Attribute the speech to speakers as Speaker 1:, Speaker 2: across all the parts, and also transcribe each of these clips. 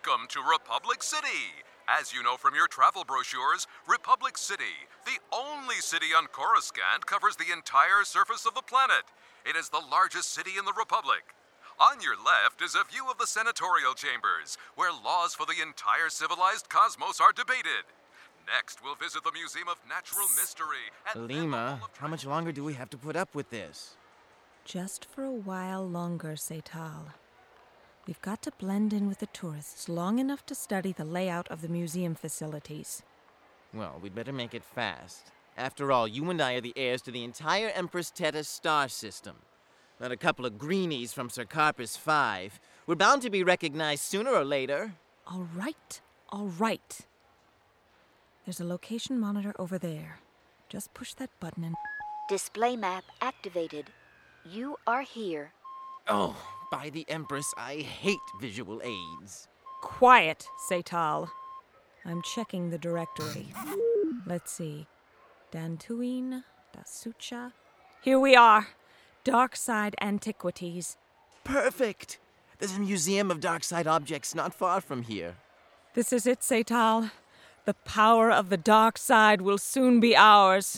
Speaker 1: Welcome to Republic City. As you know from your travel brochures, Republic City, the only city on Coruscant, covers the entire surface of the planet. It is the largest city in the Republic. On your left is a view of the senatorial chambers, where laws for the entire civilized cosmos are debated. Next, we'll visit the Museum of Natural Mystery. And
Speaker 2: Lima, how much longer do we have to put up with this?
Speaker 3: Just for a while longer, Seytal. We've got to blend in with the tourists long enough to study the layout of the museum facilities.
Speaker 2: Well, we'd better make it fast. After all, you and I are the heirs to the entire Empress Teta star system. Not a couple of greenies from Sir Carpus 5. We're bound to be recognized sooner or later.
Speaker 3: All right. There's a location monitor over there. Just push that button and...
Speaker 4: Display map activated. You are here.
Speaker 2: Oh, by the Empress, I hate visual aids.
Speaker 3: Quiet, Seytal. I'm checking the directory. Let's see. Dantooine, Dasucha. Here we are. Darkside Antiquities.
Speaker 2: Perfect! There's a museum of Darkside objects not far from here.
Speaker 3: This is it, Seytal. The power of the dark side will soon be ours.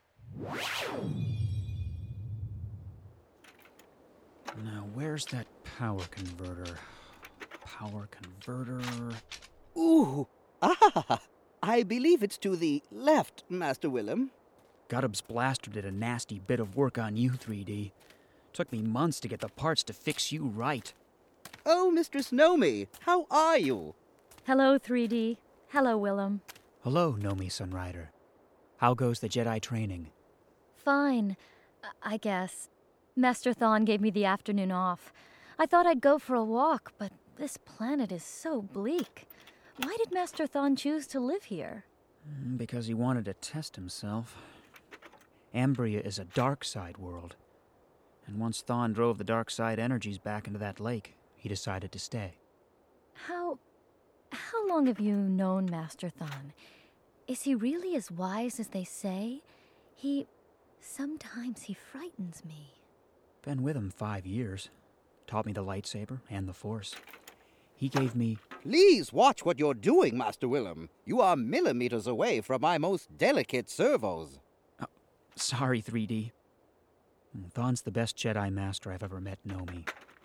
Speaker 5: Now, where's that power converter? Power converter...
Speaker 6: Ooh! I believe it's to the left, Master Willem.
Speaker 5: Gutub's blaster did a nasty bit of work on you, 3D. Took me months to get the parts to fix you right.
Speaker 6: Oh, Mistress Nomi, how are you?
Speaker 7: Hello, 3D. Hello, Willem.
Speaker 5: Hello, Nomi Sunrider. How goes the Jedi training?
Speaker 7: Fine, I guess. Master Thon gave me the afternoon off. I thought I'd go for a walk, but this planet is so bleak. Why did Master Thon choose to live here?
Speaker 5: Because he wanted to test himself. Ambria is a dark side world. And once Thon drove the dark side energies back into that lake, he decided to stay.
Speaker 7: How long have you known Master Thon? Is he really as wise as they say? Sometimes he frightens me.
Speaker 5: Been with him 5 years. Taught me the lightsaber and the Force. He gave me...
Speaker 6: Please watch what you're doing, Master Willem. You are millimeters away from my most delicate servos.
Speaker 5: Sorry, 3D. Thon's the best Jedi Master I've ever met, Nomi.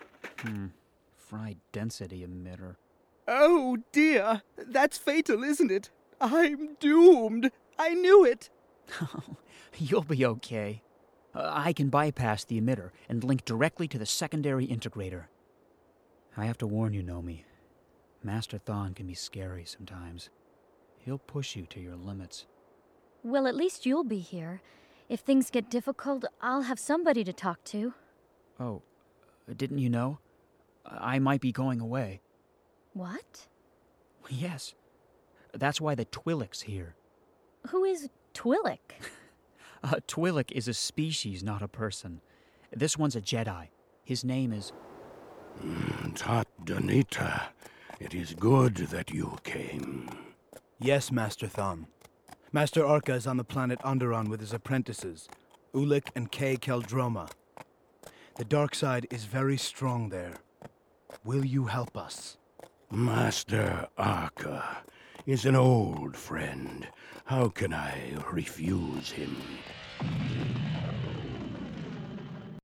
Speaker 5: Fried density emitter.
Speaker 6: Oh, dear. That's fatal, isn't it? I'm doomed. I knew it.
Speaker 5: You'll be okay. I can bypass the emitter and link directly to the secondary integrator. I have to warn you, Nomi. Master Thon can be scary sometimes. He'll push you to your limits.
Speaker 7: Well, at least you'll be here. If things get difficult, I'll have somebody to talk to.
Speaker 5: Oh, didn't you know? I might be going away.
Speaker 7: What?
Speaker 5: Yes. That's why the Twi'lek's here.
Speaker 7: Who is Twi'lek?
Speaker 5: Twi'lek is a species, not a person. This one's a Jedi. His name is...
Speaker 8: Tat Danita, it is good that you came.
Speaker 9: Yes, Master Thon. Master Arca is on the planet Onderon with his apprentices, Ulik and Kay Keldroma. The dark side is very strong there. Will you help us?
Speaker 8: Master Arca is an old friend. How can I refuse him?